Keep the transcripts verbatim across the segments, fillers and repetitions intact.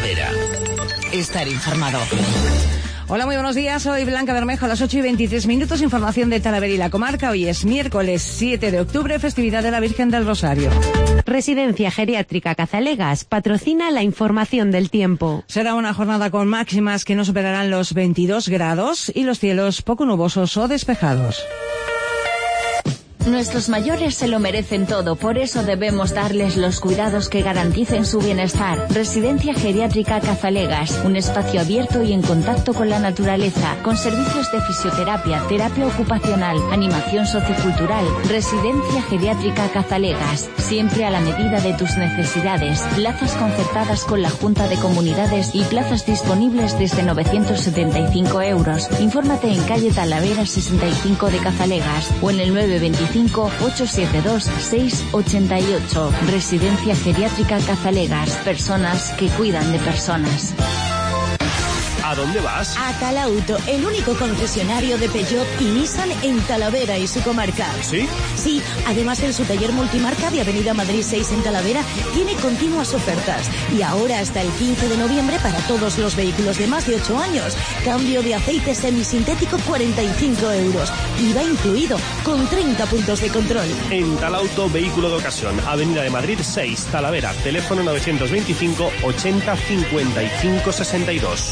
Talavera. Estar informado. Hola, muy buenos días. Soy Blanca Bermejo, a las ocho y veintitrés minutos. Información de Talavera y la comarca. Hoy es miércoles siete de octubre, festividad de la Virgen del Rosario. Residencia Geriátrica Cazalegas patrocina la información del tiempo. Será una jornada con máximas que no superarán los veintidós grados y los cielos poco nubosos o despejados. Nuestros mayores se lo merecen todo, por eso debemos darles los cuidados que garanticen su bienestar. Residencia Geriátrica Cazalegas, un espacio abierto y en contacto con la naturaleza, con servicios de fisioterapia, terapia ocupacional, animación sociocultural. Residencia Geriátrica Cazalegas, siempre a la medida de tus necesidades. Plazas concertadas con la Junta de Comunidades y plazas disponibles desde novecientos setenta y cinco euros. Infórmate en calle Talavera sesenta y cinco de Cazalegas o en el nueve veinticinco ocho siete dos seis ocho ocho. Residencia Geriátrica Cazalegas. Personas que cuidan de personas. ¿A dónde vas? A Talauto, el único concesionario de Peugeot y Nissan en Talavera y su comarca. ¿Sí? Sí, además en su taller multimarca de Avenida Madrid seis en Talavera tiene continuas ofertas. Y ahora hasta el quince de noviembre para todos los vehículos de más de ocho años. Cambio de aceite semisintético cuarenta y cinco euros. I V A incluido, con treinta puntos de control. En Talauto, vehículo de ocasión. Avenida de Madrid seis, Talavera. Teléfono novecientos veinticinco ochenta cincuenta y cinco sesenta y dos.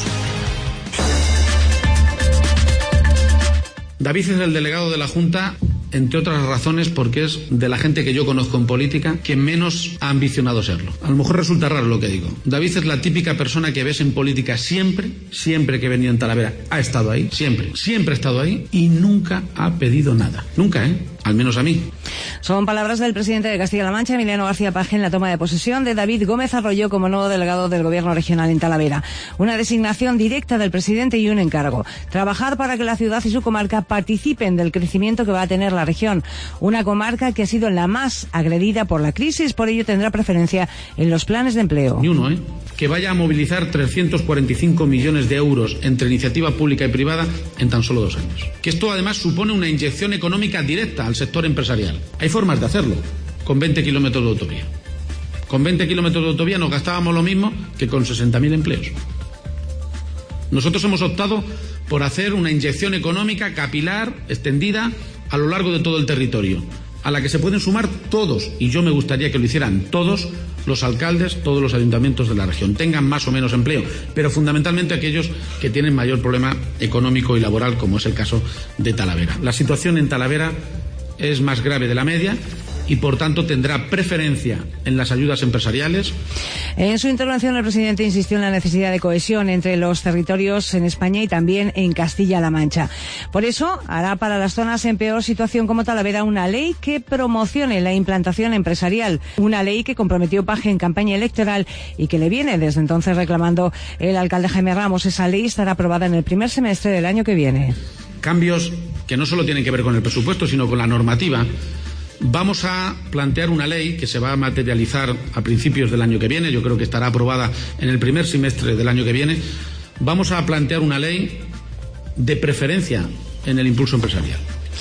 David es el delegado de la Junta, entre otras razones, porque es de la gente que yo conozco en política que menos ha ambicionado serlo. A lo mejor resulta raro lo que digo. David es la típica persona que ves en política siempre, siempre que venía en Talavera. Ha estado ahí, siempre, siempre ha estado ahí y nunca ha pedido nada. Nunca, ¿eh? Al menos a mí. Son palabras del presidente de Castilla-La Mancha, Emiliano García Paje, en la toma de posesión de David Gómez Arroyo como nuevo delegado del Gobierno regional en Talavera. Una designación directa del presidente y un encargo: trabajar para que la ciudad y su comarca participen del crecimiento que va a tener la región. Una comarca que ha sido la más agredida por la crisis, por ello tendrá preferencia en los planes de empleo. Ni uno, ¿eh? Que vaya a movilizar trescientos cuarenta y cinco millones de euros entre iniciativa pública y privada en tan solo dos años. Que esto además supone una inyección económica directa al sector empresarial. Hay formas de hacerlo, con veinte kilómetros de autovía. Con veinte kilómetros de autovía nos gastábamos lo mismo que con sesenta mil empleos. Nosotros hemos optado por hacer una inyección económica capilar, extendida, a lo largo de todo el territorio, a la que se pueden sumar todos, y yo me gustaría que lo hicieran todos los alcaldes, todos los ayuntamientos de la región, tengan más o menos empleo, pero fundamentalmente aquellos que tienen mayor problema económico y laboral, como es el caso de Talavera. La situación en Talavera es más grave de la media y, por tanto, tendrá preferencia en las ayudas empresariales. En su intervención, el presidente insistió en la necesidad de cohesión entre los territorios en España y también en Castilla-La Mancha. Por eso, hará para las zonas en peor situación como Talavera una ley que promocione la implantación empresarial. Una ley que comprometió Paje en campaña electoral y que le viene desde entonces reclamando el alcalde Jaime Ramos. Esa ley estará aprobada en el primer semestre del año que viene. Cambios que no solo tienen que ver con el presupuesto, sino con la normativa. Vamos a plantear una ley que se va a materializar a principios del año que viene. Yo creo que estará aprobada en el primer semestre del año que viene. Vamos a plantear una ley de preferencia en el impulso empresarial.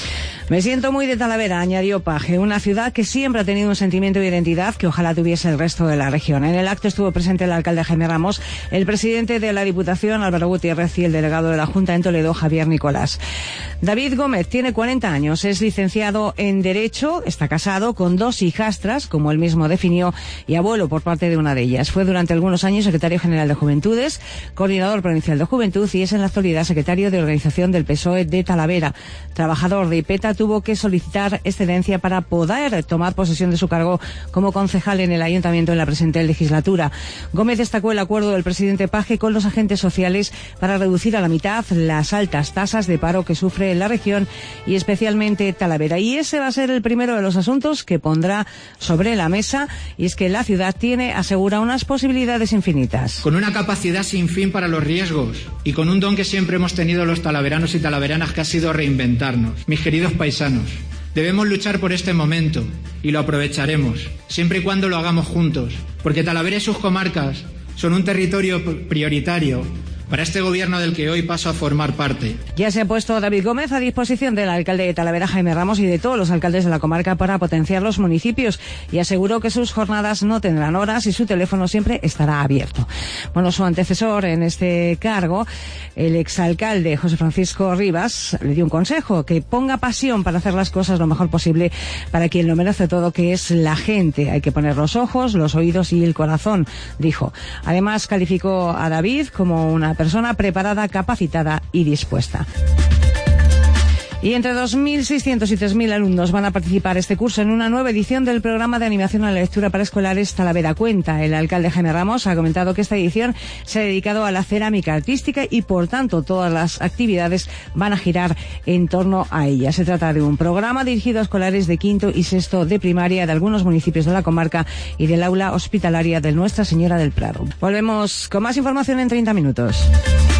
Me siento muy de Talavera, añadió Paje, una ciudad que siempre ha tenido un sentimiento de identidad que ojalá tuviese el resto de la región. En el acto estuvo presente el alcalde Jaime Ramos, el presidente de la Diputación, Álvaro Gutiérrez, y el delegado de la Junta en Toledo, Javier Nicolás. David Gómez tiene cuarenta años, es licenciado en Derecho, está casado con dos hijastras, como él mismo definió, y abuelo por parte de una de ellas. Fue durante algunos años secretario general de Juventudes, coordinador provincial de Juventud y es en la actualidad secretario de organización del P S O E de Talavera. Trabajador de IPETA, tuvo que solicitar excedencia para poder tomar posesión de su cargo como concejal en el ayuntamiento en la presente legislatura. Gómez destacó el acuerdo del presidente Paje con los agentes sociales para reducir a la mitad las altas tasas de paro que sufre la región y especialmente Talavera. Y ese va a ser el primero de los asuntos que pondrá sobre la mesa, y es que la ciudad tiene, asegura, unas posibilidades infinitas. Con una capacidad sin fin para los riesgos y con un don que siempre hemos tenido los talaveranos y talaveranas, que ha sido reinventarnos. Mis queridos paisanos, debemos luchar por este momento y lo aprovecharemos, siempre y cuando lo hagamos juntos, porque Talavera y sus comarcas son un territorio prioritario para este gobierno del que hoy paso a formar parte. Ya se ha puesto David Gómez a disposición del alcalde de Talavera, Jaime Ramos, y de todos los alcaldes de la comarca para potenciar los municipios, y aseguró que sus jornadas no tendrán horas y su teléfono siempre estará abierto. Bueno, su antecesor en este cargo, el exalcalde José Francisco Rivas, le dio un consejo: que ponga pasión para hacer las cosas lo mejor posible para quien lo merece todo, que es la gente. Hay que poner los ojos, los oídos y el corazón, dijo. Además, calificó a David como una persona preparada, capacitada y dispuesta. Y entre dos mil seiscientos y tres mil alumnos van a participar este curso en una nueva edición del programa de animación a la lectura para escolares Talavera Cuenta. El alcalde Jaime Ramos ha comentado que esta edición se ha dedicado a la cerámica artística y, por tanto, todas las actividades van a girar en torno a ella. Se trata de un programa dirigido a escolares de quinto y sexto de primaria de algunos municipios de la comarca y del aula hospitalaria de Nuestra Señora del Prado. Volvemos con más información en treinta minutos.